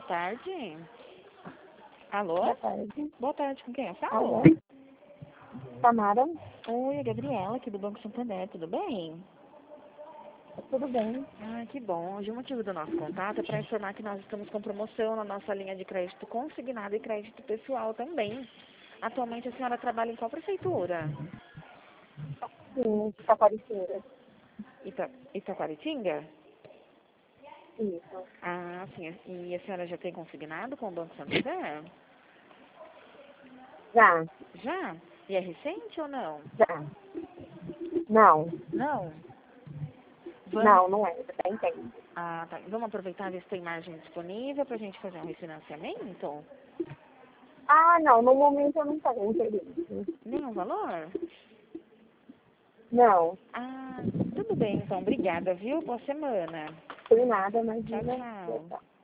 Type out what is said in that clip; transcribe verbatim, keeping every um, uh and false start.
tarde. Alô? Boa tarde. Boa tarde, com quem eu falo? Alô? Tamara, Oi, a Gabriela aqui do Banco Santander, tudo bem? tudo bem? Ah, que bom. Hoje o motivo do nosso contato é para informar que nós estamos com promoção na nossa linha de crédito consignado e crédito pessoal também. Atualmente a senhora trabalha em qual prefeitura? Sim, Taquaritinga. Ita Itaquaritinga? Isso. Ah, sim. E a senhora já tem consignado com o Banco Santander? Já, Já? E é recente ou não? já. Não, Não. Vamos... não, não é. Já entendo. Ah, tá. Vamos aproveitar e ver se tem margem disponível para a gente fazer um refinanciamento? Ah, não, no momento eu não tenho interesse. Nenhum valor? Não, Ah, tudo bem então. Obrigada, viu? Boa semana. tem nada, Tchau, imagina. tchau.